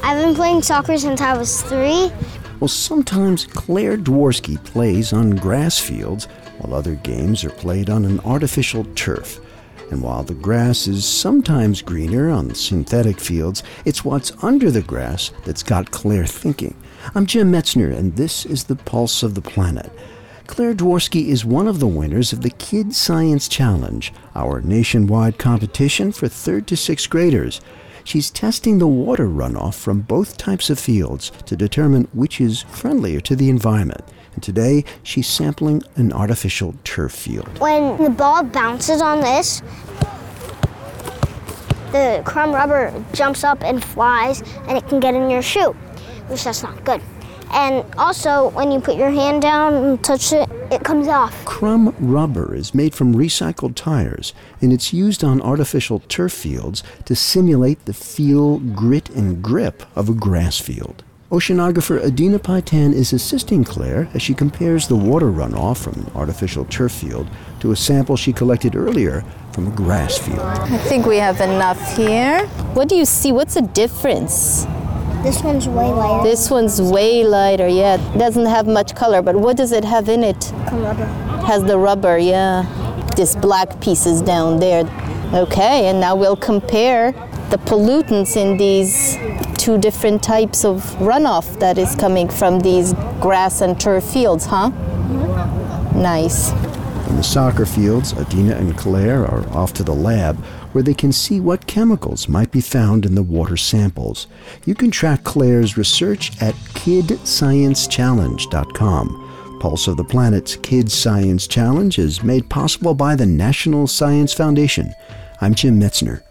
I've been playing soccer since I was 3. Well, sometimes Claire Dworsky plays on grass fields, while other games are played on an artificial turf. And while the grass is sometimes greener on synthetic fields, it's what's under the grass that's got Claire thinking. I'm Jim Metzner, and this is the Pulse of the Planet. Claire Dworsky is one of the winners of the Kids Science Challenge, our nationwide competition for 3rd to 6th graders. She's testing the water runoff from both types of fields to determine which is friendlier to the environment. And today, she's sampling an artificial turf field. When the ball bounces on this, the crumb rubber jumps up and flies, and it can get in your shoe, which that's not good. And also, when you put your hand down and touch it, it comes off. Crumb rubber is made from recycled tires, and it's used on artificial turf fields to simulate the feel, grit, and grip of a grass field. Oceanographer Adina Paitan is assisting Claire as she compares the water runoff from an artificial turf field to a sample she collected earlier from a grass field. I think we have enough here. What do you see? What's the difference? This one's way lighter. This one's way lighter, yeah. It doesn't have much color, but what does it have in it? Crumb rubber. Has the rubber, yeah. This black pieces down there. Okay, and now we'll compare the pollutants in these two different types of runoff that is coming from these grass and turf fields, huh? Mm-hmm. Nice. In the soccer fields, Adina and Claire are off to the lab where they can see what chemicals might be found in the water samples. You can track Claire's research at kidsciencechallenge.com. Pulse of the Planet's Kids Science Challenge is made possible by the National Science Foundation. I'm Jim Metzner.